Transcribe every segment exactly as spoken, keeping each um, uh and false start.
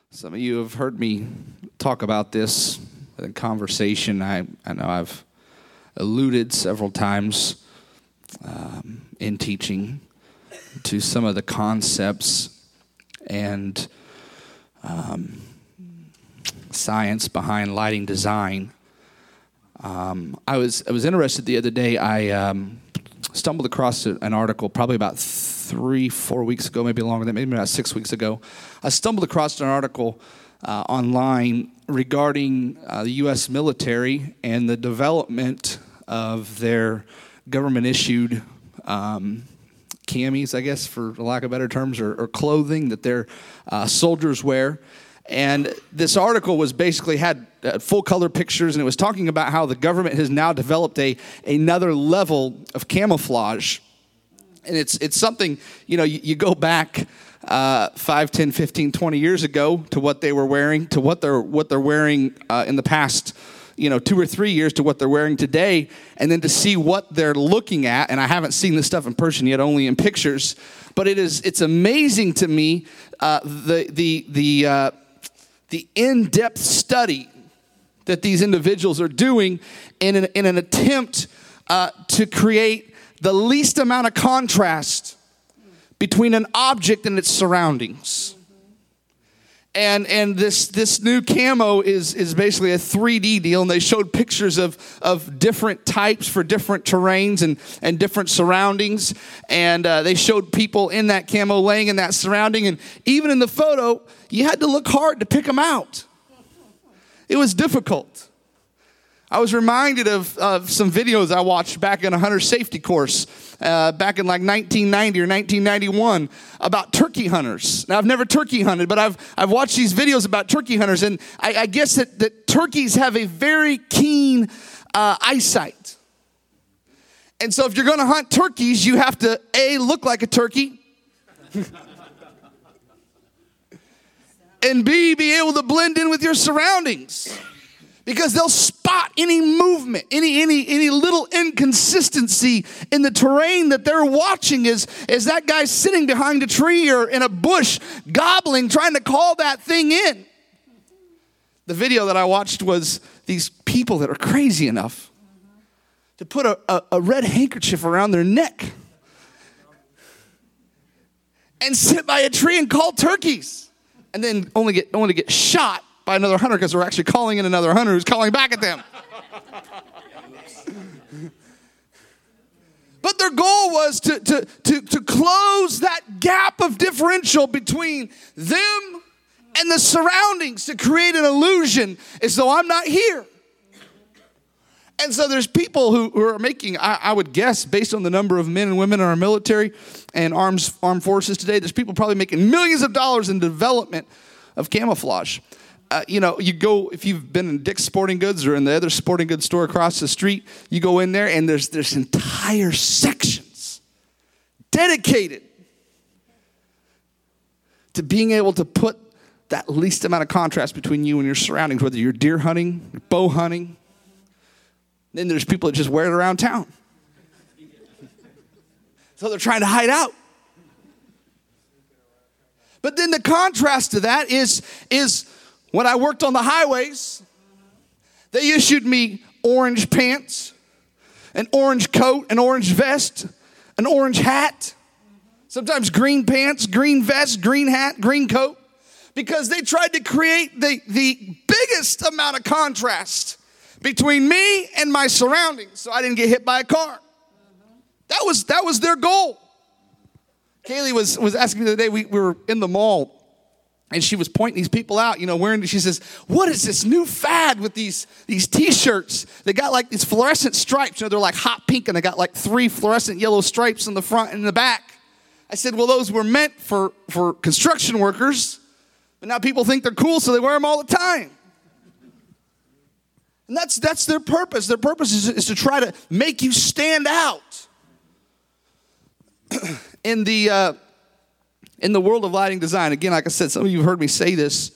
Some of you have heard me talk about this in conversation. I, I know I've alluded several times um, in teaching to some of the concepts and um, science behind lighting design. Um, I was I was interested the other day. I um, stumbled across an article probably about three, four weeks ago, maybe longer than maybe about six weeks ago. I stumbled across an article uh, online regarding uh, the U S military and the development of their government-issued um, camis, I guess, for lack of better terms, or, or clothing that their uh, soldiers wear. And this article was basically had uh, full color pictures, and it was talking about how the government has now developed a another level of camouflage. And it's it's something, you know, you, you go back uh, five, ten, fifteen, twenty years ago to what they were wearing, to what they're what they're wearing uh, in the past, you know, two or three years to what they're wearing today, and then to see what they're looking at. And I haven't seen this stuff in person yet, only in pictures. But it is it's amazing to me uh, the the the uh, the in-depth study that these individuals are doing in an, in an attempt uh, to create the least amount of contrast between an object and its surroundings. And and this this new camo is is basically a three D deal, and they showed pictures of of different types for different terrains and and different surroundings, and uh, they showed people in that camo laying in that surrounding, and even in the photo, you had to look hard to pick them out. It was difficult. I was reminded of, of some videos I watched back in a hunter safety course uh, back in like nineteen ninety or nineteen ninety-one about turkey hunters. Now, I've never turkey hunted, but I've I've watched these videos about turkey hunters, and I, I guess that, that turkeys have a very keen uh, eyesight. And so if you're going to hunt turkeys, you have to, A, look like a turkey, and B, be able to blend in with your surroundings. Because they'll spot any movement, any any any little inconsistency in the terrain that they're watching as, as that guy's sitting behind a tree or in a bush, gobbling, trying to call that thing in. The video that I watched was these people that are crazy enough to put a, a, a red handkerchief around their neck and sit by a tree and call turkeys, and then only get only get shot by another hunter because we're actually calling in another hunter who's calling back at them. But their goal was to, to, to, to close that gap of differential between them and the surroundings to create an illusion as though I'm not here. And so there's people who, who are making, I, I would guess, based on the number of men and women in our military and arms, armed forces today, there's people probably making millions of dollars in development of camouflage. Uh, you know, you go, if you've been in Dick's Sporting Goods or in the other sporting goods store across the street, you go in there and there's there's entire sections dedicated to being able to put that least amount of contrast between you and your surroundings, whether you're deer hunting, bow hunting. Then there's people that just wear it around town. So they're trying to hide out. But then the contrast to that is is when I worked on the highways, they issued me orange pants, an orange coat, an orange vest, an orange hat, sometimes green pants, green vest, green hat, green coat, because they tried to create the, the biggest amount of contrast between me and my surroundings so I didn't get hit by a car. That was that was their goal. Kaylee was, was asking me the other day, we, we were in the mall, and she was pointing these people out, you know, wearing, she says, what is this new fad with these, these T-shirts? They got like these fluorescent stripes. You know, they're like hot pink, and they got like three fluorescent yellow stripes in the front and in the back. I said, well, those were meant for, for construction workers, but now people think they're cool, so they wear them all the time. And that's that's their purpose. Their purpose is, is to try to make you stand out. In the... Uh, In the world of lighting design, again, like I said, some of you have heard me say this.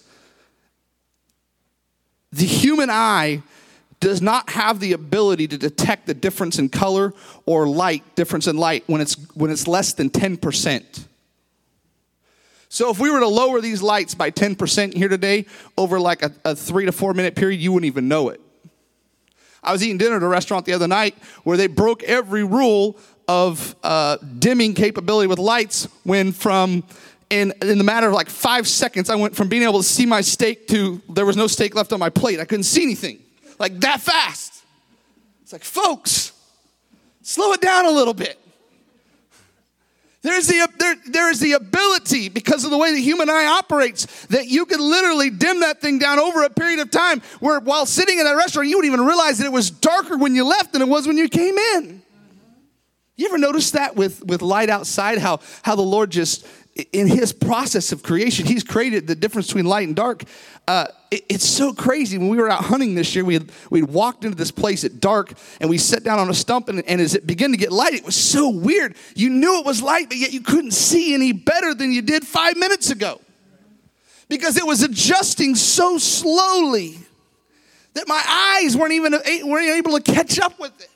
The human eye does not have the ability to detect the difference in color or light, difference in light, when it's when it's less than ten percent. So if we were to lower these lights by ten percent here today over like a, a three to four minute period, you wouldn't even know it. I was eating dinner at a restaurant the other night where they broke every rule of uh, dimming capability with lights when from, in, in the matter of like five seconds, I went from being able to see my steak to there was no steak left on my plate. I couldn't see anything. Like that fast. It's like, folks, slow it down a little bit. There's the, there, there is the ability, because of the way the human eye operates, that you could literally dim that thing down over a period of time where while sitting in that restaurant, you wouldn't even realize that it was darker when you left than it was when you came in. You ever notice that with, with light outside, how, how the Lord just, in his process of creation, he's created the difference between light and dark. Uh, it, it's so crazy. When we were out hunting this year, we had, we walked into this place at dark, and we sat down on a stump, and, and as it began to get light, it was so weird. You knew it was light, but yet you couldn't see any better than you did five minutes ago. Because it was adjusting so slowly that my eyes weren't even weren't able to catch up with it.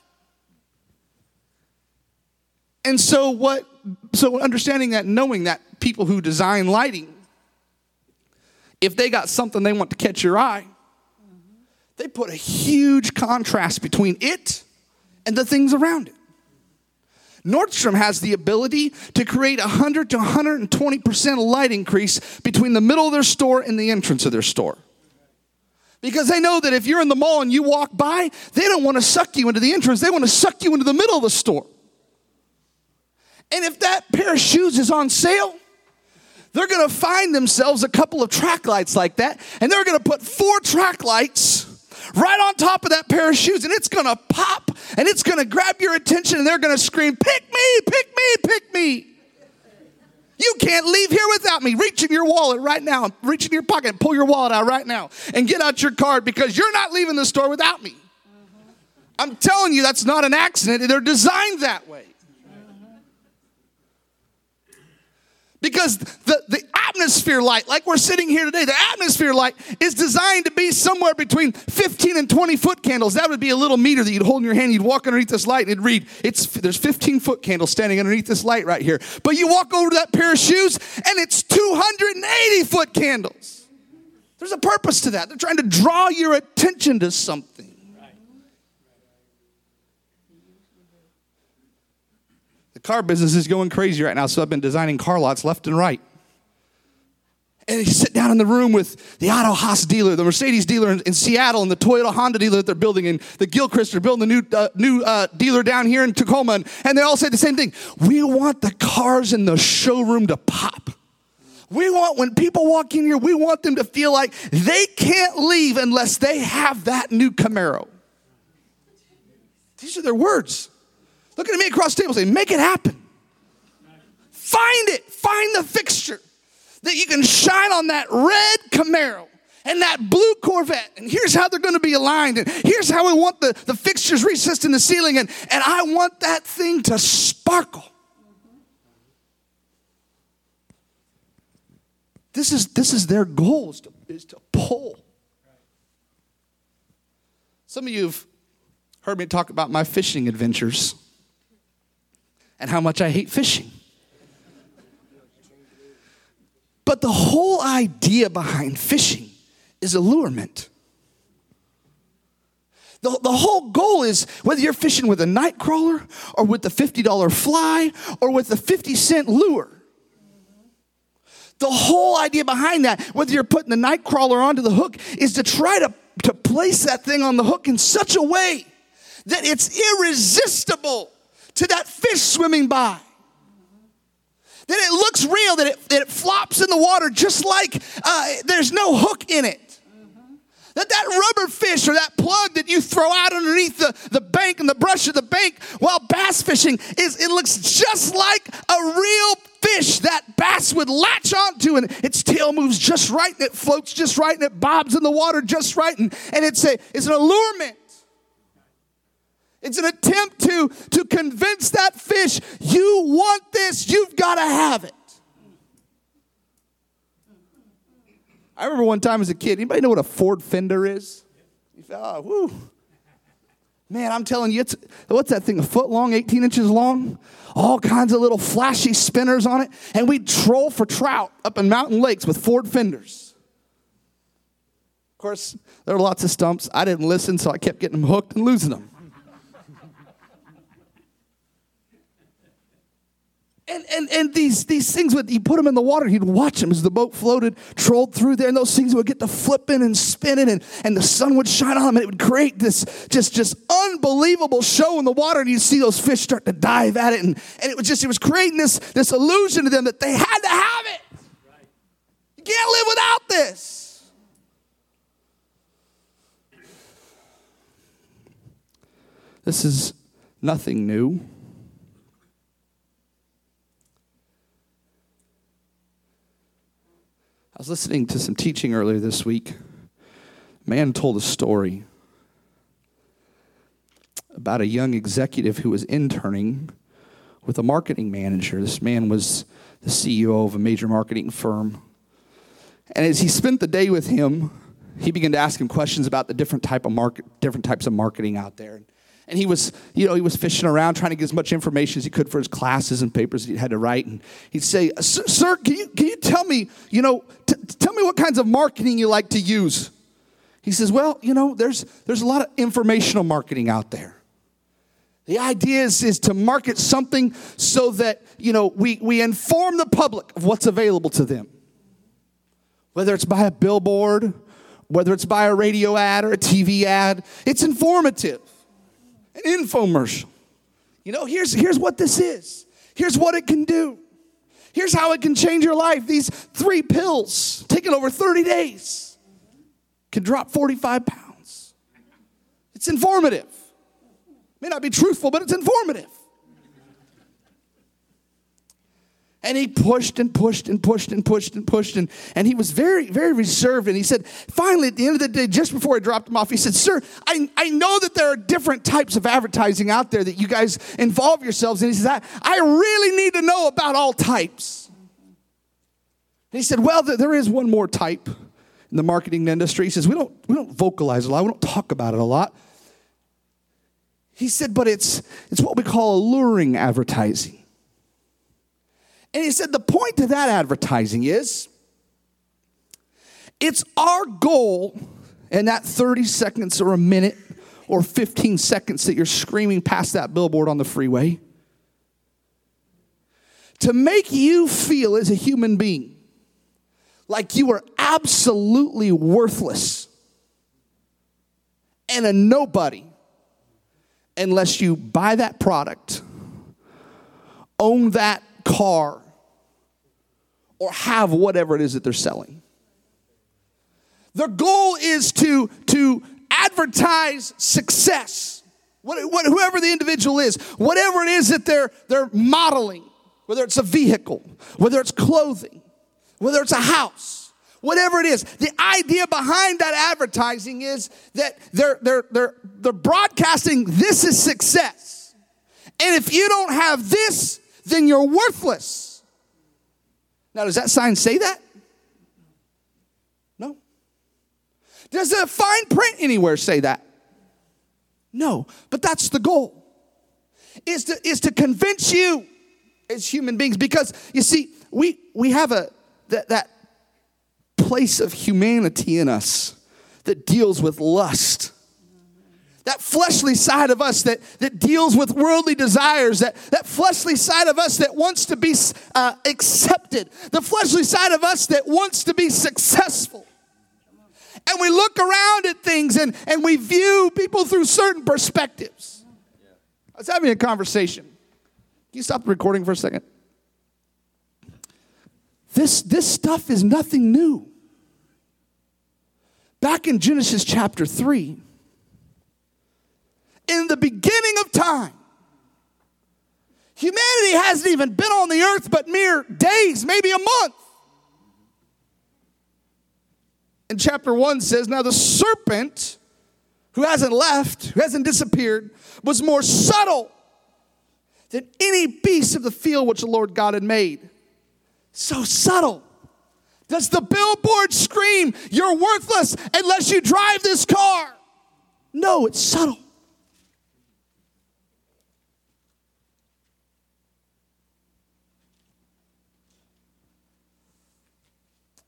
And so what, so understanding that, knowing that people who design lighting, if they got something they want to catch your eye, they put a huge contrast between it and the things around it. Nordstrom has the ability to create one hundred to one hundred twenty percent light increase between the middle of their store and the entrance of their store. Because they know that if you're in the mall and you walk by, they don't want to suck you into the entrance. They want to suck you into the middle of the store. And if that pair of shoes is on sale, they're going to find themselves a couple of track lights like that, and they're going to put four track lights right on top of that pair of shoes, and it's going to pop, and it's going to grab your attention, and they're going to scream, pick me, pick me, pick me. You can't leave here without me. Reach in your wallet right now. Reach in your pocket and pull your wallet out right now and get out your card, because you're not leaving the store without me. I'm telling you, that's not an accident. They're designed that way. Because the, the atmosphere light, like we're sitting here today, the atmosphere light is designed to be somewhere between fifteen and twenty foot candles. That would be a little meter that you'd hold in your hand. You'd walk underneath this light and it'd read, it's, there's fifteen foot candles standing underneath this light right here. But you walk over to that pair of shoes and it's two hundred eighty foot candles. There's a purpose to that. They're trying to draw your attention to something. The car business is going crazy right now, so I've been designing car lots left and right. And you sit down in the room with the Otto Haas dealer, the Mercedes dealer in, in Seattle, and the Toyota Honda dealer that they're building, and the Gilchrist are building a new, uh, new uh, dealer down here in Tacoma, and, and they all say the same thing. We want the cars in the showroom to pop. We want, when people walk in here, we want them to feel like they can't leave unless they have that new Camaro. These are their words. Looking at me across the table saying, make it happen. Find it. Find the fixture that you can shine on that red Camaro and that blue Corvette. And here's how they're going to be aligned. And here's how we want the, the fixtures recessed in the ceiling. And, and I want that thing to sparkle. This is, this is their goal, is to, is to pull. Some of you have heard me talk about my fishing adventures and how much I hate fishing. But the whole idea behind fishing is allurement. The, the whole goal is, whether you're fishing with a night crawler or with the fifty dollar fly or with the fifty cent lure, the whole idea behind that, whether you're putting the night crawler onto the hook, is to try to, to place that thing on the hook in such a way that it's irresistible to that fish swimming by. That it looks real, that it, that it flops in the water just like uh, there's no hook in it. Mm-hmm. That that rubber fish or that plug that you throw out underneath the, the bank and the brush of the bank while bass fishing, is it looks just like a real fish that bass would latch onto, and its tail moves just right, and it floats just right, and it bobs in the water just right, and, and it's, a, it's an allurement. It's an attempt to, to convince that fish, you want this, you've got to have it. I remember one time as a kid, anybody know what a Ford fender is? You thought, oh, whoo. Man, I'm telling you, it's, what's that thing, a foot long, eighteen inches long? All kinds of little flashy spinners on it. And we'd troll for trout up in mountain lakes with Ford fenders. Of course, there were lots of stumps. I didn't listen, so I kept getting them hooked and losing them. And, and and these these things, would you put them in the water, you'd watch them as the boat floated, trolled through there, and those things would get to flipping and spinning, and, and the sun would shine on them, and it would create this just, just unbelievable show in the water, and you'd see those fish start to dive at it, and, and it was just, it was creating this, this illusion to them that they had to have it. You can't live without this. This is nothing new. I was listening to some teaching earlier this week. A man told a story about a young executive who was interning with a marketing manager. This man was the C E O of a major marketing firm. And as he spent the day with him, he began to ask him questions about the different type of market, different types of marketing out there. And he was, you know, he was fishing around trying to get as much information as he could for his classes and papers that he had to write. And he'd say, "Sir, can you can you tell me, you know, t- tell me what kinds of marketing you like to use?" He says, "Well, you know, there's there's a lot of informational marketing out there. The idea is, is to market something so that, you know, we we inform the public of what's available to them. Whether it's by a billboard, whether it's by a radio ad or a T V ad, it's informative." An infomercial. You know, here's, here's what this is. Here's what it can do. Here's how it can change your life. These three pills, taken over thirty days, can drop forty-five pounds. It's informative. May not be truthful, but it's informative. And he pushed and pushed and pushed and pushed and pushed. And, and he was very, very reserved. And he said, finally, at the end of the day, just before I dropped him off, he said, "Sir, I, I know that there are different types of advertising out there that you guys involve yourselves in." He says, I, I really need to know about all types. And he said, "Well, there is one more type in the marketing industry." He says, we don't, we don't vocalize a lot. We don't talk about it a lot. He said, but it's, it's what we call alluring advertising. And he said the point to that advertising is, it's our goal in that thirty seconds or a minute or fifteen seconds that you're screaming past that billboard on the freeway to make you feel as a human being like you are absolutely worthless and a nobody unless you buy that product, own that car, or have whatever it is that they're selling. Their goal is to, to advertise success. What, what, whoever the individual is, whatever it is that they're, they're modeling, whether it's a vehicle, whether it's clothing, whether it's a house, whatever it is. The idea behind that advertising is that they're, they're, they're, they're broadcasting this is success. And if you don't have this, then you're worthless. Now, does that sign say that? No. Does the fine print anywhere say that? No. But that's the goal. Is to, is to convince you as human beings. Because, you see, we, we have a that, that place of humanity in us that deals with lust. That fleshly side of us that, that deals with worldly desires. That, that fleshly side of us that wants to be uh, accepted. The fleshly side of us that wants to be successful. And we look around at things and, and we view people through certain perspectives. I was having a conversation. Can you stop the recording for a second? This, this stuff is nothing new. Back in Genesis chapter three, in the beginning of time, humanity hasn't even been on the earth but mere days, maybe a month. And chapter one says, now the serpent, who hasn't left, who hasn't disappeared, was more subtle than any beast of the field which the Lord God had made. So subtle. Does the billboard scream, you're worthless unless you drive this car? No, it's subtle.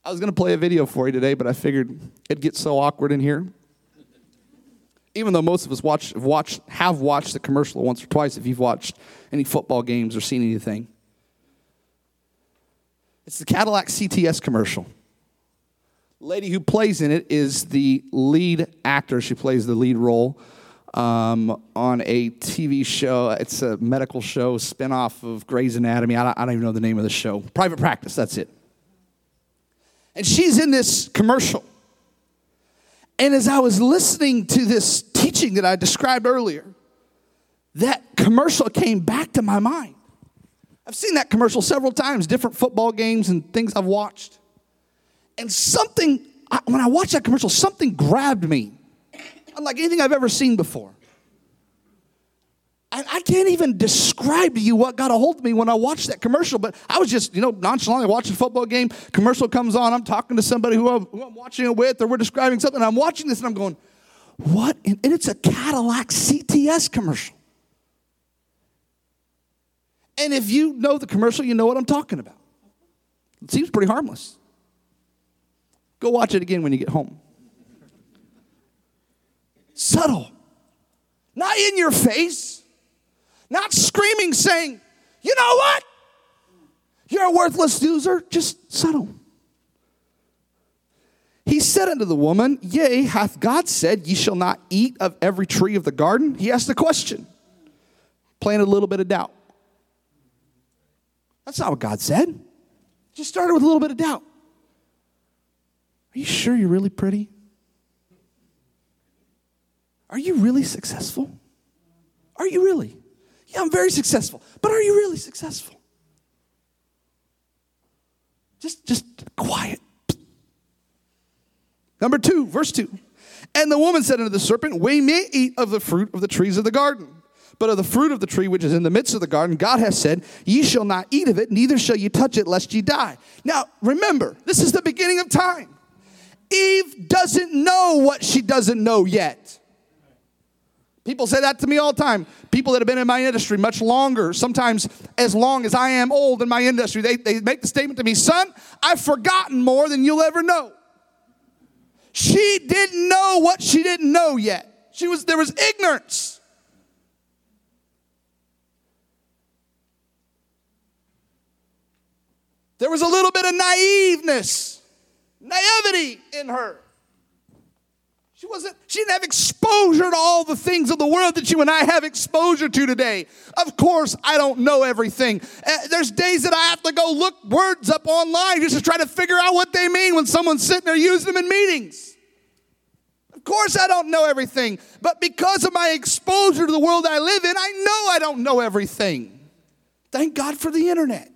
I was going to play a video for you today, but I figured it'd get so awkward in here. Even though most of us watch, have, watched, have watched the commercial once or twice, if you've watched any football games or seen anything. It's the Cadillac C T S commercial. The lady who plays in it is the lead actor. She plays the lead role um, on a T V show. It's a medical show, spinoff of Grey's Anatomy. I don't, I don't even know the name of the show. Private Practice, that's it. And she's in this commercial. And as I was listening to this teaching that I described earlier, that commercial came back to my mind. I've seen that commercial several times, different football games and things I've watched. And something, when I watched that commercial, something grabbed me, unlike anything I've ever seen before. And I can't even describe to you what got a hold of me when I watched that commercial, but I was just, you know, nonchalantly watching a football game. Commercial comes on. I'm talking to somebody who I'm, who I'm watching it with, or we're describing something. And I'm watching this, and I'm going, what? And it's a Cadillac C T S commercial. And if you know the commercial, you know what I'm talking about. It seems pretty harmless. Go watch it again when you get home. Subtle. Not in your face. Not screaming, saying, you know what? You're a worthless loser. Just subtle. He said unto the woman, yea, hath God said, ye shall not eat of every tree of the garden? He asked the question. Planted a little bit of doubt. That's not what God said. Just started with a little bit of doubt. Are you sure you're really pretty? Are you really successful? Are you really? Yeah, I'm very successful. But are you really successful? Just, just quiet. Number two, verse two. And the woman said unto the serpent, we may eat of the fruit of the trees of the garden. But of the fruit of the tree which is in the midst of the garden, God hath said, ye shall not eat of it, neither shall ye touch it, lest ye die. Now, remember, this is the beginning of time. Eve doesn't know what she doesn't know yet. People say that to me all the time. People that have been in my industry much longer, sometimes as long as I am old in my industry, they, they make the statement to me, son, I've forgotten more than you'll ever know. She didn't know what she didn't know yet. She was, there was ignorance. There was a little bit of naiveness, naivety in her. She wasn't, she didn't have exposure to all the things of the world that you and I have exposure to today. Of course, I don't know everything. Uh, there's days that I have to go look words up online just to try to figure out what they mean when someone's sitting there using them in meetings. Of course, I don't know everything. But because of my exposure to the world I live in, I know I don't know everything. Thank God for the internet.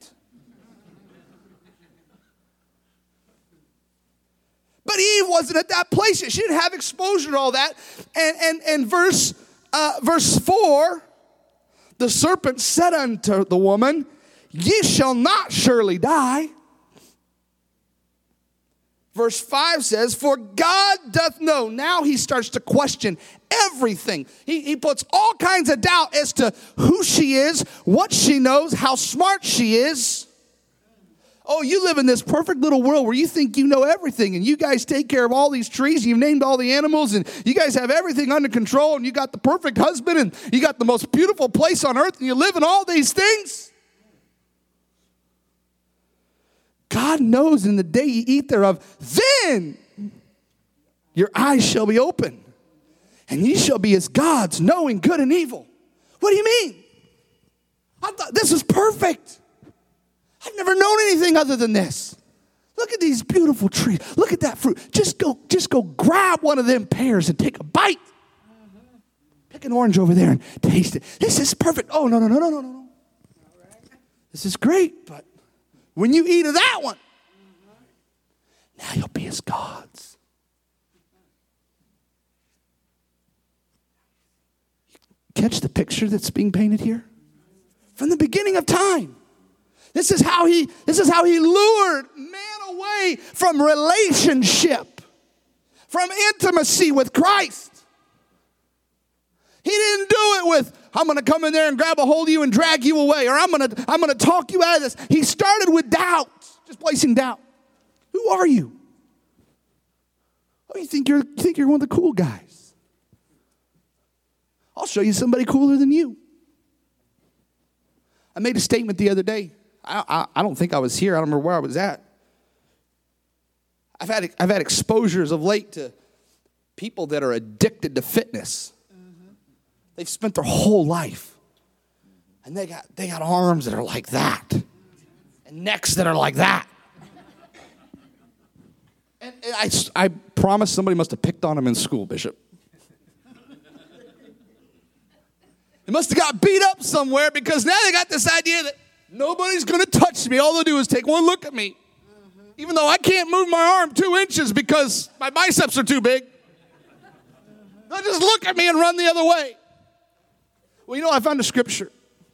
But Eve wasn't at that place yet. She didn't have exposure to all that. And, and, and verse, uh, verse four, the serpent said unto the woman, ye shall not surely die. Verse five says, for God doth know. Now he starts to question everything. He, he puts all kinds of doubt as to who she is, what she knows, how smart she is. Oh, you live in this perfect little world where you think you know everything, and you guys take care of all these trees, and you've named all the animals, and you guys have everything under control, and you got the perfect husband, and you got the most beautiful place on earth, and you live in all these things. God knows in the day you eat thereof, then your eyes shall be open, and ye shall be as gods, knowing good and evil. What do you mean? I thought this was perfect. I've never known anything other than this. Look at these beautiful trees. Look at that fruit. Just go, just go grab one of them pears and take a bite. Mm-hmm. Pick an orange over there and taste it. This is perfect. Oh, no, no, no, no, no, no. Right. This is great, but when you eat of that one, mm-hmm. now you'll be as gods. Catch the picture that's being painted here? From the beginning of time. This is how he, this is how he lured man away from relationship, from intimacy with Christ. He didn't do it with, I'm going to come in there and grab a hold of you and drag you away, or I'm going to, I'm going to talk you out of this. He started with doubt, just placing doubt. Who are you? Oh, you think you're, you think you're one of the cool guys. I'll show you somebody cooler than you. I made a statement the other day. I, I, I don't think I was here. I don't remember where I was at. I've had, I've had exposures of late to people that are addicted to fitness. Mm-hmm. They've spent their whole life. And they got, they got arms that are like that. And necks that are like that. And, and I, I promise somebody must have picked on them in school, Bishop. They must have got beat up somewhere because now they got this idea that nobody's going to touch me. All they'll do is take one look at me. Mm-hmm. Even though I can't move my arm two inches because my biceps are too big. Mm-hmm. They'll just look at me and run the other way. Well, you know, I found a scripture.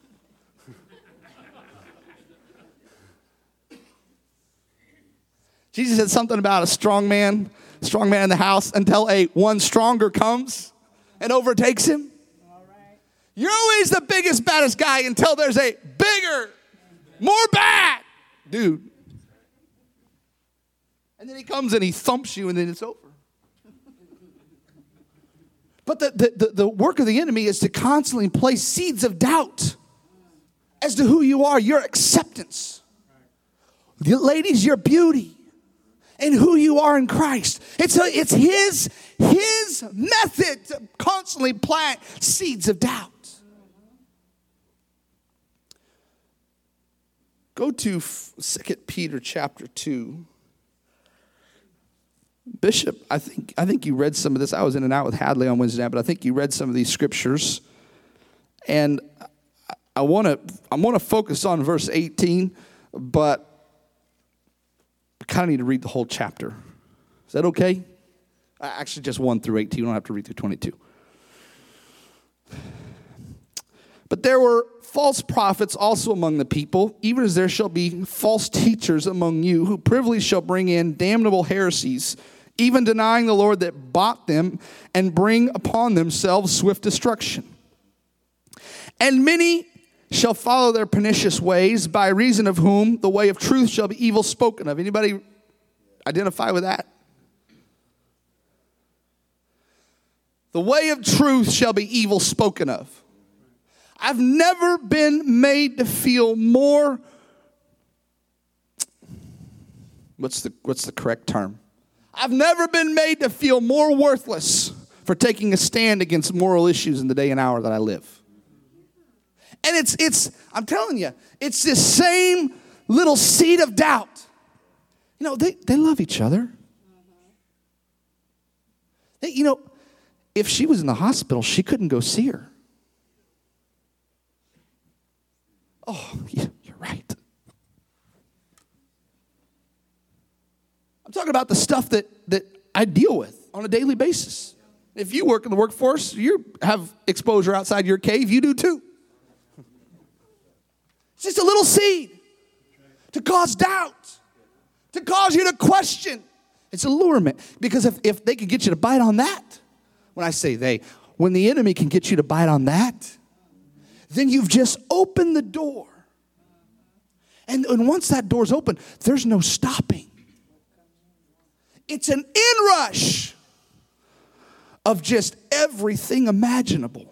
Jesus said something about a strong man, strong man in the house until a one stronger comes and overtakes him. You're always the biggest, baddest guy until there's a bigger, more bad dude. And then he comes and he thumps you and then it's over. But the, the, the, the work of the enemy is to constantly place seeds of doubt as to who you are, your acceptance. Ladies, your beauty and who you are in Christ. It's, a, it's his, his method to constantly plant seeds of doubt. Go to Second Peter chapter two. Bishop, I think I think you read some of this. I was in and out with Hadley on Wednesday night, but I think you read some of these scriptures. And I want to I want to focus on verse eighteen, but I kind of need to read the whole chapter. Is that okay? Actually, just one through eighteen. You don't have to read through twenty-two. But there were false prophets also among the people, even as there shall be false teachers among you, who privily shall bring in damnable heresies, even denying the Lord that bought them, and bring upon themselves swift destruction. And many shall follow their pernicious ways, by reason of whom the way of truth shall be evil spoken of. Anybody identify with that? The way of truth shall be evil spoken of. I've never been made to feel more, what's the, what's the correct term? I've never been made to feel more worthless for taking a stand against moral issues in the day and hour that I live. And it's, it's I'm telling you, it's this same little seed of doubt. You know, they, they love each other. They, you know, if she was in the hospital, she couldn't go see her. Oh, yeah, you're right. I'm talking about the stuff that, that I deal with on a daily basis. If you work in the workforce, you have exposure outside your cave, you do too. It's just a little seed to cause doubt, to cause you to question. It's allurement. Because if, if they could get you to bite on that, when I say they, when the enemy can get you to bite on that, then you've just opened the door. And, and once that door's open, there's no stopping. It's an inrush of just everything imaginable.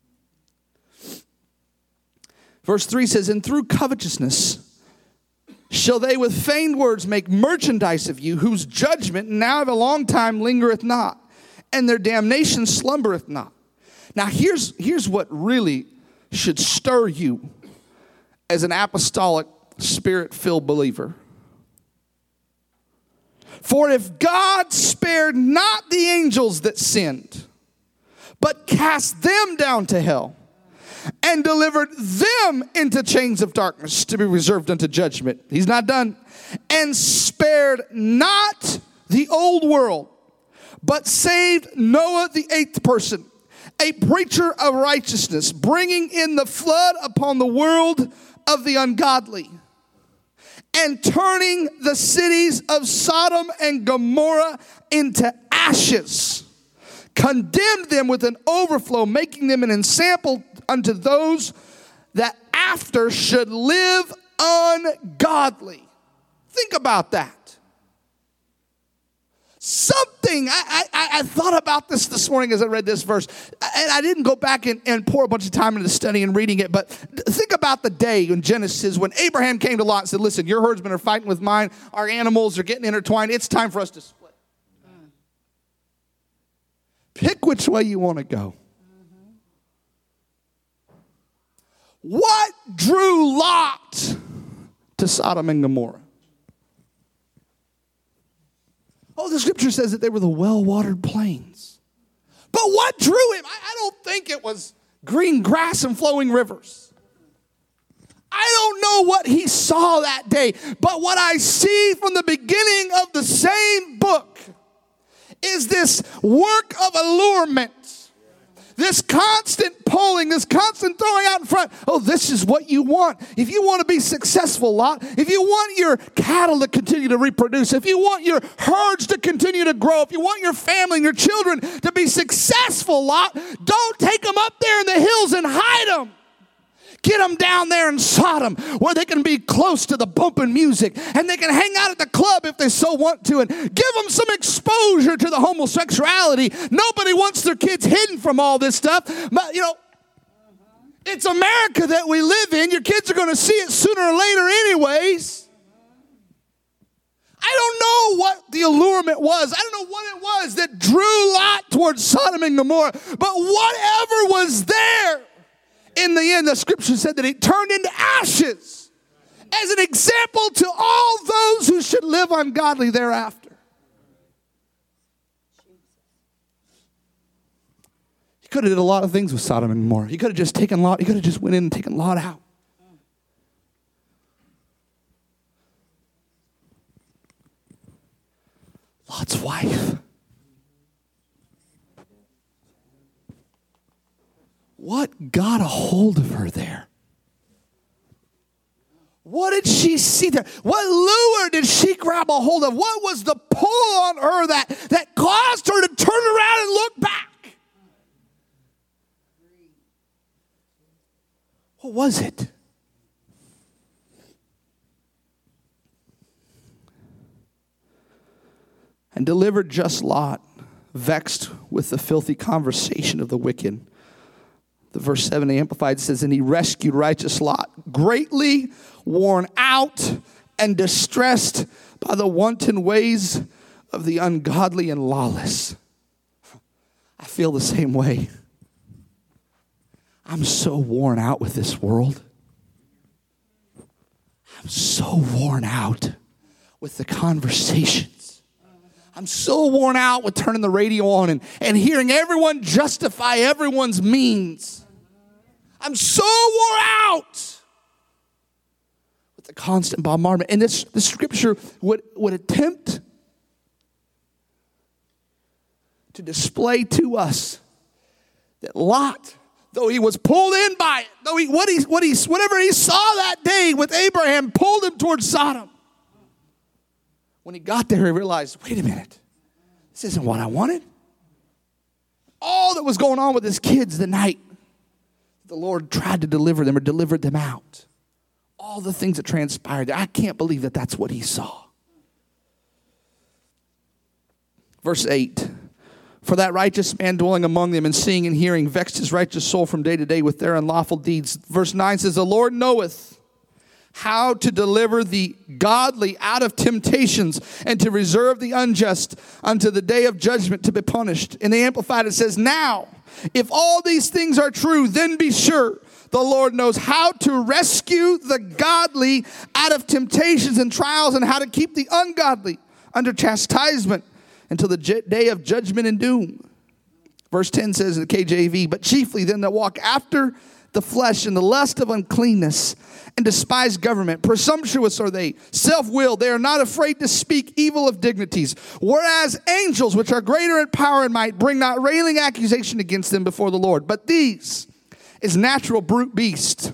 Verse three says, and through covetousness shall they with feigned words make merchandise of you, whose judgment now of a long time lingereth not, and their damnation slumbereth not. Now here's, here's what really should stir you as an apostolic, spirit-filled believer. For if God spared not the angels that sinned, but cast them down to hell, and delivered them into chains of darkness to be reserved unto judgment. He's not done. And spared not the old world, but saved Noah the eighth person, a preacher of righteousness, bringing in the flood upon the world of the ungodly, and turning the cities of Sodom and Gomorrah into ashes, condemned them with an overflow, making them an ensample unto those that after should live ungodly. Think about that. Something. I, I, I thought about this this morning as I read this verse. And I didn't go back and, and pour a bunch of time into studying and reading it. But think about the day in Genesis when Abraham came to Lot and said, listen, your herdsmen are fighting with mine. Our animals are getting intertwined. It's time for us to split. Mm. Pick which way you want to go. Mm-hmm. What drew Lot to Sodom and Gomorrah? Oh, the scripture says that they were the well-watered plains. But what drew him? I, I don't think it was green grass and flowing rivers. I don't know what he saw that day. But what I see from the beginning of the same book is this work of allurement. This constant pulling, this constant throwing out in front. Oh, this is what you want. If you want to be successful, Lot, if you want your cattle to continue to reproduce, if you want your herds to continue to grow, if you want your family and your children to be successful, Lot, don't take them up there in the hills and hide them. Get them down there in Sodom where they can be close to the bumping music and they can hang out at the club if they so want to and give them some exposure to the homosexuality. Nobody wants their kids hidden from all this stuff. But, you know, it's America that we live in. Your kids are going to see it sooner or later anyways. I don't know what the allurement was. I don't know what it was that drew Lot towards Sodom and Gomorrah. But whatever was there, in the end, the scripture said that it turned into ashes as an example to all those who should live ungodly thereafter. He could have did a lot of things with Sodom and Gomorrah. He could have just taken Lot. He could have just went in and taken Lot out. Lot's wife. What got a hold of her there? What did she see there? What lure did she grab a hold of? What was the pull on her that, that caused her to turn around and look back? What was it? And delivered just Lot, vexed with the filthy conversation of the wicked. The verse seven, the Amplified says, and he rescued righteous Lot, greatly worn out and distressed by the wanton ways of the ungodly and lawless. I feel the same way. I'm so worn out with this world. I'm so worn out with the conversations. I'm so worn out with turning the radio on and, and hearing everyone justify everyone's means. I'm so wore out with the constant bombardment. And this, this scripture would, would attempt to display to us that Lot, though he was pulled in by it, though he, what he, what he, whatever he saw that day with Abraham pulled him towards Sodom. When he got there, he realized, wait a minute, this isn't what I wanted. All that was going on with his kids the night the Lord tried to deliver them or delivered them out. All the things that transpired there. I can't believe that that's what he saw. Verse eight. For that righteous man dwelling among them and seeing and hearing vexed his righteous soul from day to day with their unlawful deeds. Verse nine says, the Lord knoweth how to deliver the godly out of temptations and to reserve the unjust unto the day of judgment to be punished. In the Amplified it says, now, if all these things are true, then be sure the Lord knows how to rescue the godly out of temptations and trials and how to keep the ungodly under chastisement until the j- day of judgment and doom. Verse ten says in the K J V, but chiefly them that walk after the flesh and the lust of uncleanness and despise government. Presumptuous are they, self-willed. They are not afraid to speak evil of dignities. Whereas angels, which are greater in power and might, bring not railing accusation against them before the Lord. But these is natural brute beast.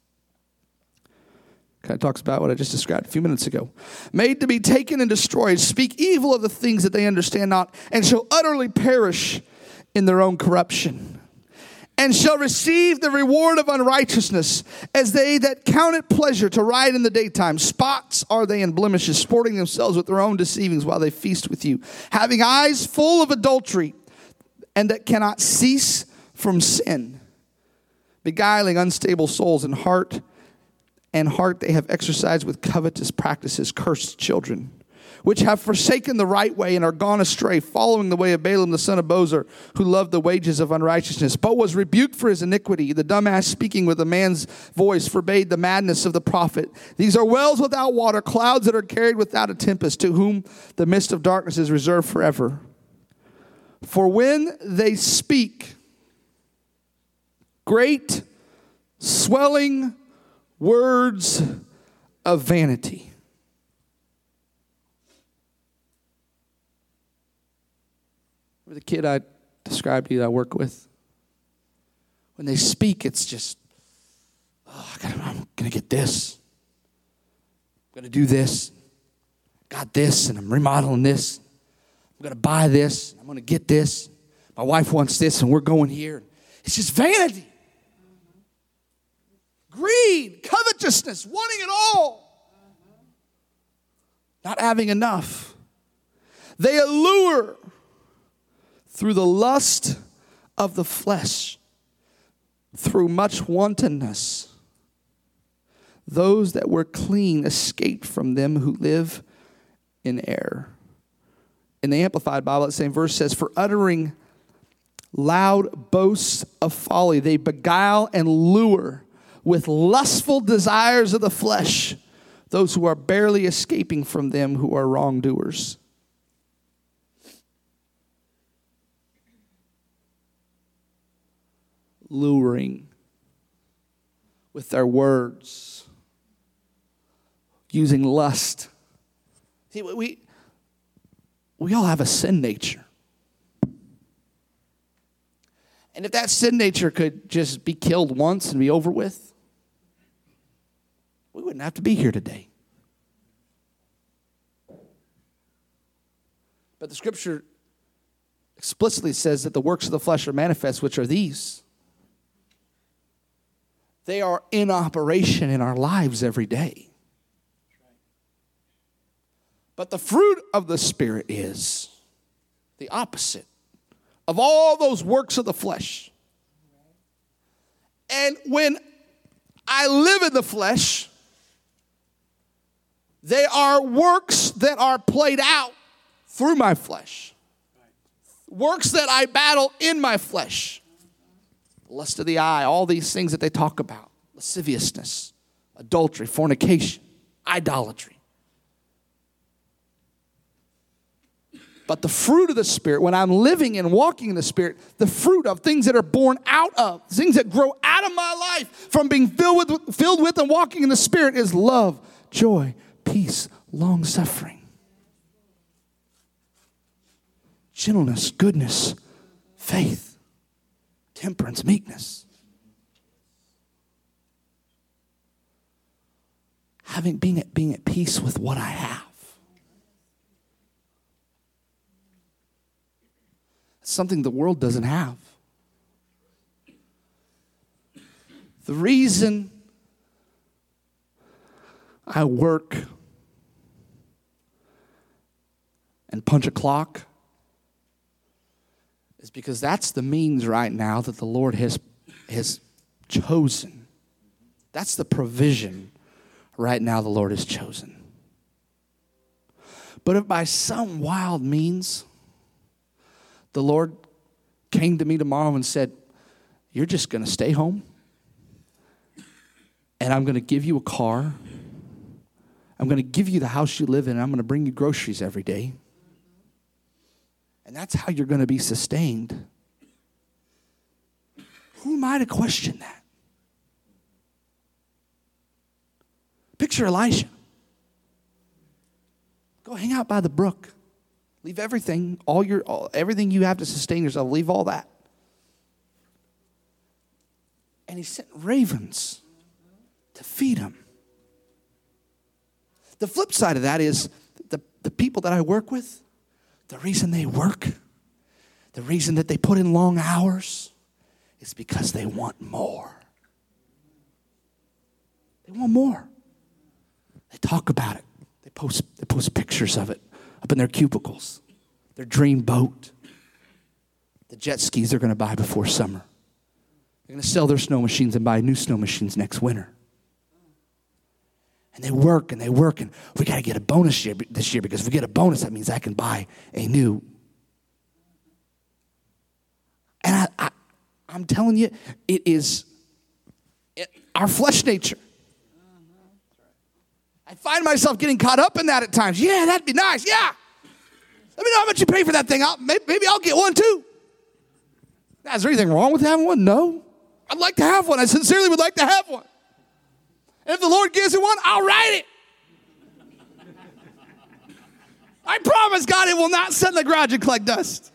Kind of talks about what I just described a few minutes ago. Made to be taken and destroyed, speak evil of the things that they understand not, and shall utterly perish in their own corruption. and shall receive the reward of unrighteousness, as they that count it pleasure to ride in the daytime. Spots are they and blemishes, sporting themselves with their own deceivings while they feast with you, having eyes full of adultery, and that cannot cease from sin, beguiling unstable souls, and heart and heart they have exercised with covetous practices. Cursed children, which have forsaken the right way and are gone astray, following the way of Balaam the son of Bosor, who loved the wages of unrighteousness, but was rebuked for his iniquity. The dumb ass, speaking with a man's voice, forbade the madness of the prophet. These are wells without water, clouds that are carried without a tempest, to whom the mist of darkness is reserved forever. For when they speak great swelling words of vanity, the kid I described to you that I work with, when they speak, it's just, oh, I gotta, I'm going to get this. I'm going to do this. Got this, and I'm remodeling this. I'm going to buy this. I'm going to get this. My wife wants this, and we're going here. It's just vanity. Greed, covetousness, wanting it all. Not having enough. They allure through the lust of the flesh, through much wantonness. Those that were clean escaped from them who live in error. In the Amplified Bible, that same verse says, for uttering loud boasts of folly, they beguile and lure with lustful desires of the flesh those who are barely escaping from them who are wrongdoers. Luring with their words, using lust. See, we, we all have a sin nature. And if that sin nature could just be killed once and be over with, we wouldn't have to be here today. But the scripture explicitly says that the works of the flesh are manifest, which are these. They are in operation in our lives every day. But the fruit of the Spirit is the opposite of all those works of the flesh. And when I live in the flesh, they are works that are played out through my flesh. Works that I battle in my flesh. Lust of the eye, all these things that they talk about. Lasciviousness, adultery, fornication, idolatry. But the fruit of the Spirit, when I'm living and walking in the Spirit, the fruit of things that are born out of, things that grow out of my life from being filled with, filled with and walking in the Spirit is love, joy, peace, long-suffering, gentleness, goodness, faith, temperance, meekness. Having being at, being at peace with what I have. It's something the world doesn't have. The reason I work and punch a clock is because that's the means right now that the Lord has, has chosen. That's the provision right now the Lord has chosen. But if by some wild means the Lord came to me tomorrow and said, you're just going to stay home and I'm going to give you a car. I'm going to give you the house you live in and I'm going to bring you groceries every day. And that's how you're going to be sustained. Who am I to question that? Picture Elisha. Go hang out by the brook. Leave everything, all your, all, everything you have to sustain yourself. Leave all that. And he sent ravens to feed him. The flip side of that is the, the people that I work with, the reason they work, the reason that they put in long hours It's because they want more. They want more. They talk about it. They post, they post pictures of it up in their cubicles. Their dream boat. The jet skis they're going to buy before summer. They're going to sell their snow machines and buy new snow machines next winter. And they work and they work and we got to get a bonus year, this year because if we get a bonus, that means I can buy a new. And I, I, I'm telling you, it is it, our flesh nature. I find myself getting caught up in that at times. Yeah, that'd be nice. Yeah. Let me know how much you pay for that thing. I'll, maybe, maybe I'll get one too. Now, is there anything wrong with having one? No. I'd like to have one. I sincerely would like to have one. And if the Lord gives me one, I'll write it. I promise God it will not sit in the garage and collect dust.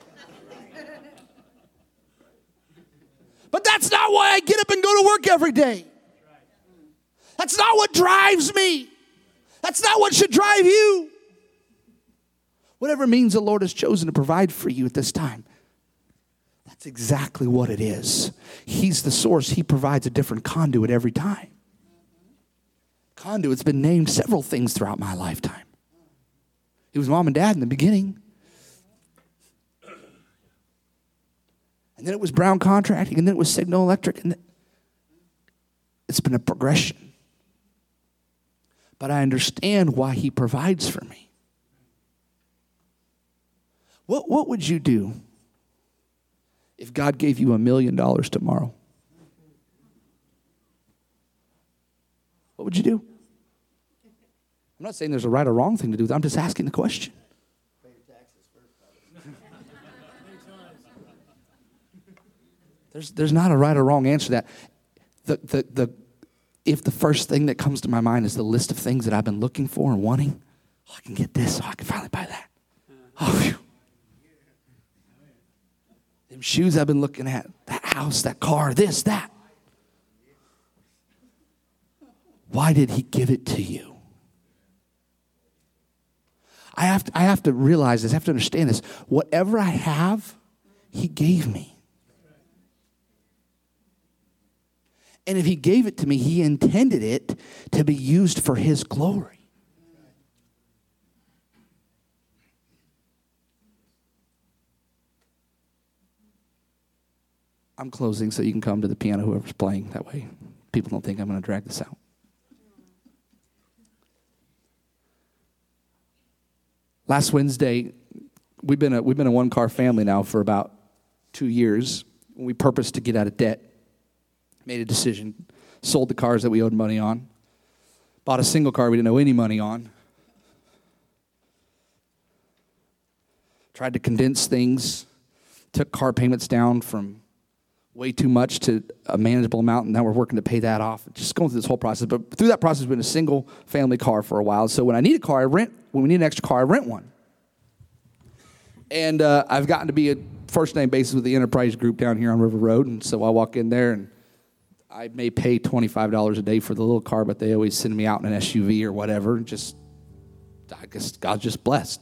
But that's not why I get up and go to work every day. That's not what drives me. That's not what should drive you. Whatever means the Lord has chosen to provide for you at this time, that's exactly what it is. He's the source. He provides a different conduit every time. Conduit's been named several things throughout my lifetime. It was mom and dad in the beginning. And then it was Brown Contracting, and then it was Signal Electric. And it's been a progression. But I understand why he provides for me. What, what would you do if God gave you a million dollars tomorrow? What would you do? I'm not saying there's a right or wrong thing to do. I'm just asking the question. Pay your taxes first. there's, there's not a right or wrong answer to that. The, the, the, if the first thing that comes to my mind is the list of things that I've been looking for and wanting, oh, I can get this, oh, I can finally buy that. Oh, phew. Them shoes I've been looking at, that house, that car, this, that. Why did he give it to you? I have to, I have to realize this. I have to understand this. Whatever I have, he gave me. And if he gave it to me, he intended it to be used for his glory. I'm closing so you can come to the piano, whoever's playing. That way people don't think I'm going to drag this out. Last Wednesday, we've been a, we've been a one-car family now for about two years. We purposed to get out of debt. Made a decision, sold the cars that we owed money on, bought a single car we didn't owe any money on, tried to condense things, took car payments down from way too much to a manageable amount, and now we're working to pay that off. Just going through this whole process. But through that process, we've been a single family car for a while. So when I need a car, I rent. When we need an extra car, I rent one. And uh, I've gotten to be a first-name basis with the Enterprise Group down here on River Road, and so I walk in there, and I may pay twenty-five dollars a day for the little car, but they always send me out in an S U V or whatever. Just, I guess God's just blessed.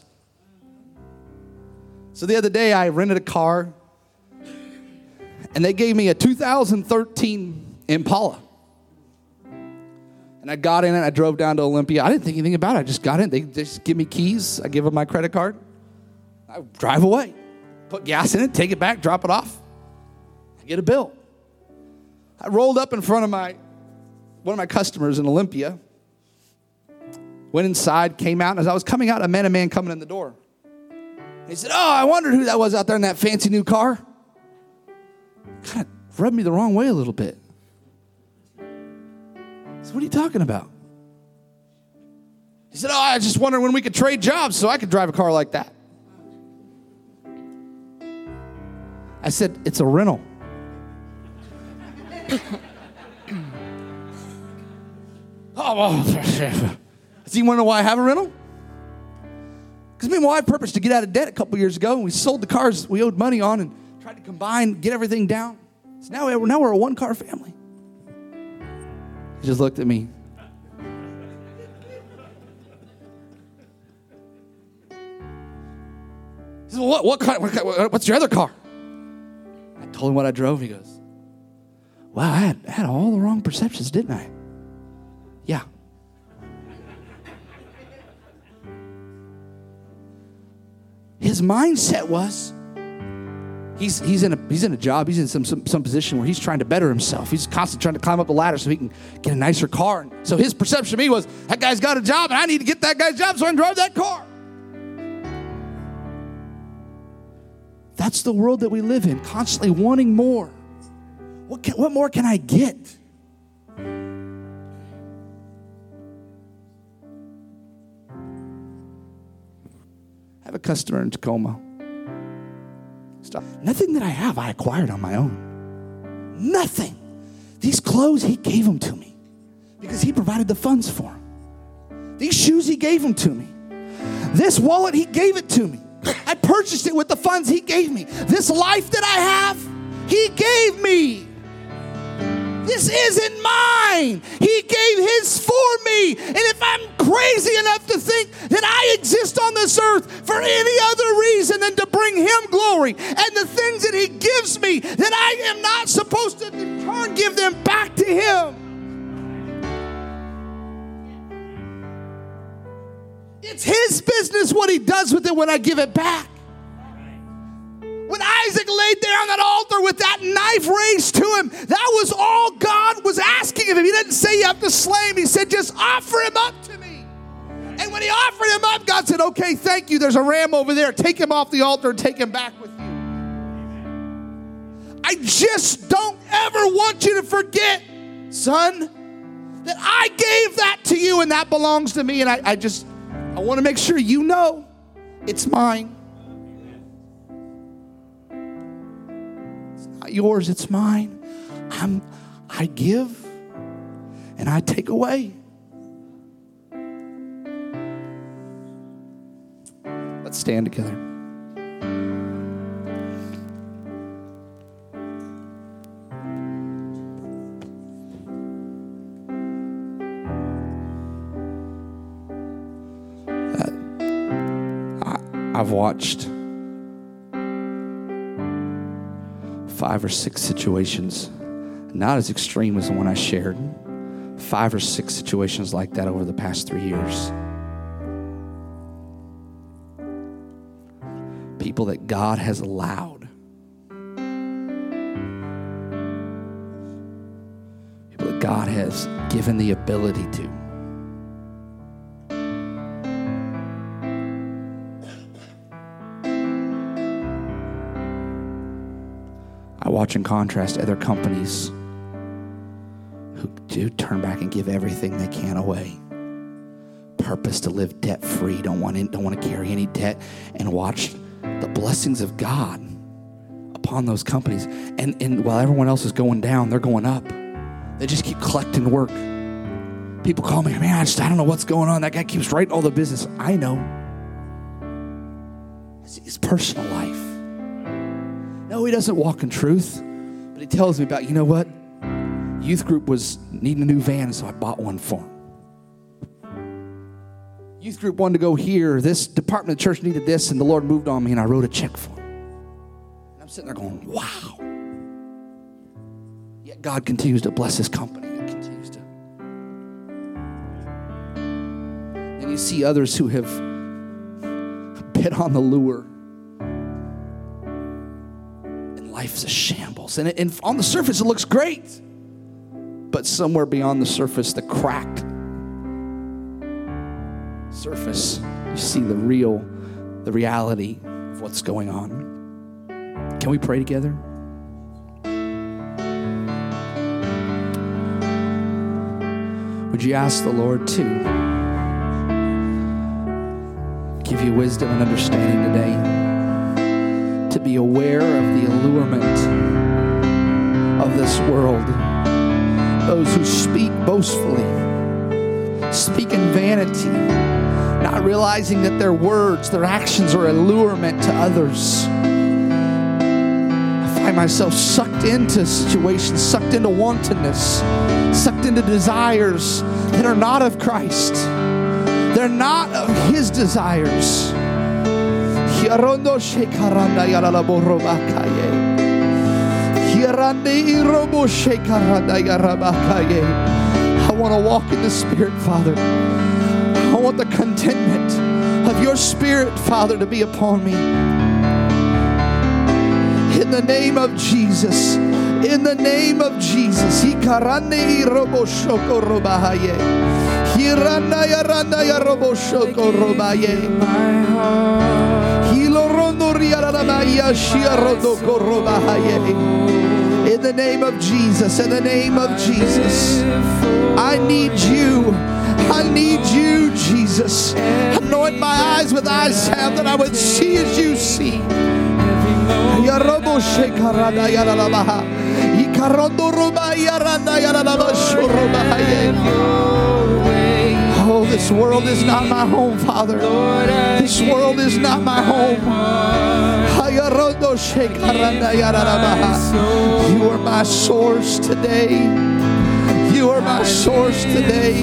So the other day, I rented a car, and they gave me a two thousand thirteen Impala. And I got in it. I drove down to Olympia. I didn't think anything about it. I just got in. They just give me keys. I give them my credit card. I drive away. Put gas in it, take it back, drop it off. I get a bill. I rolled up in front of my one of my customers in Olympia. Went inside, came out, and as I was coming out, I met a man coming in the door. He said, "Oh, I wondered who that was out there in that fancy new car." Kind of rubbed me the wrong way a little bit. I said, "What are you talking about?" He said, "Oh, I was just wondering when we could trade jobs so I could drive a car like that." I said, "It's a rental." Oh, well. Does he want to know why I have a rental? Because me and my wife purposed to get out of debt a couple years ago, and we sold the cars we owed money on and tried to combine, get everything down. So now we're, now we're a one-car family. He just looked at me. He said, "Well, what, what kind, what, what's your other car?" I told him what I drove. He goes, wow, I had, I had all the wrong perceptions, didn't I? Yeah. His mindset was, he's he's in a he's in a job, he's in some, some some position where he's trying to better himself. He's constantly trying to climb up the ladder so he can get a nicer car. And so his perception of me was, that guy's got a job and I need to get that guy's job so I can drive that car. That's the world that we live in, constantly wanting more. What can, what more can I get? I have a customer in Tacoma. Stop. Nothing that I have, I acquired on my own. Nothing. These clothes, he gave them to me because he provided the funds for them. These shoes, he gave them to me. This wallet, he gave it to me. I purchased it with the funds he gave me. This life that I have, he gave me. This isn't mine. He gave his for me. And if I'm crazy enough to think that I exist on this earth for any other reason than to bring him glory and the things that he gives me, that I am not supposed to in turn give them back to him. It's his business what he does with it when I give it back. When Isaac laid there on that altar with that knife raised to him, that was all God was asking of him. He didn't say you have to slay him. He said, just offer him up to me. And when he offered him up, God said, okay, thank you. There's a ram over there. Take him off the altar and take him back with you. I just don't ever want you to forget, son, that I gave that to you and that belongs to me. And I, I just, I want to make sure you know it's mine. Yours, it's mine. I'm, I give and I take away. Let's stand together. Uh, I, I've watched five or six situations, not as extreme as the one I shared, five or six situations like that over the past three years. People that God has allowed. People that God has given the ability to. I watch in contrast other companies who do turn back and give everything they can away. Purpose to live debt-free, don't want any, don't want to carry any debt, and watch the blessings of God upon those companies. And, and while everyone else is going down, they're going up. They just keep collecting work. People call me, man, I just I don't know what's going on. That guy keeps writing all the business. I know. It's his personal life. No, he doesn't walk in truth, but he tells me about, you know what? Youth group was needing a new van, so I bought one for him. Youth group wanted to go here. This department of the church needed this, and the Lord moved on me, and I wrote a check for him. And I'm sitting there going, wow. Yet God continues to bless his company. It continues to. And you see others who have bit on the lure. Life's a shambles. And, it, and on the surface, it looks great. But somewhere beyond the surface, the cracked surface, you see the real, the reality of what's going on. Can we pray together? Would you ask the Lord to give you wisdom and understanding today? To be aware of the allurement of this world. Those who speak boastfully, speak in vanity, not realizing that their words, their actions are allurement to others. I find myself sucked into situations, sucked into wantonness, sucked into desires that are not of Christ. They're not of his desires. I want to walk in the Spirit, Father. I want the contentment of your Spirit, Father, to be upon me. In the name of Jesus. In the name of Jesus. In the name of Jesus, in the name of Jesus, I need you. I need you, Jesus. Anoint my eyes with eye salve that I would see as you see. Oh, this world is not my home, Father. This world is not my home. You are my source today. You are my source today.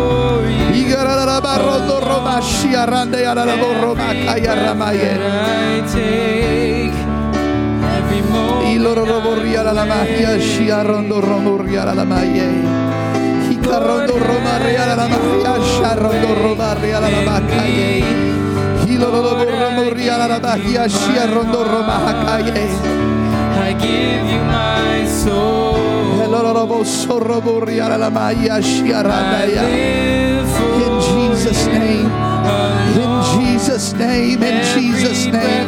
I give you my soul. In Jesus' name. In Jesus' name. In Jesus' name.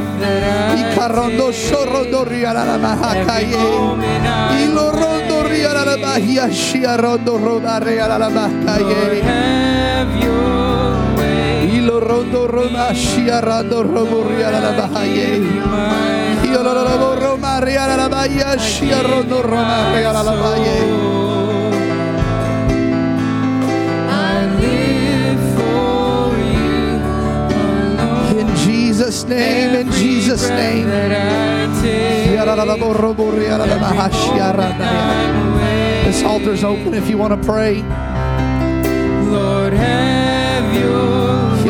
In Jesus' name, in Jesus' name. This altar's open if you want to pray. Lord, have your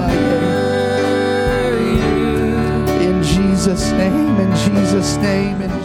In Jesus' name, in Jesus' name, in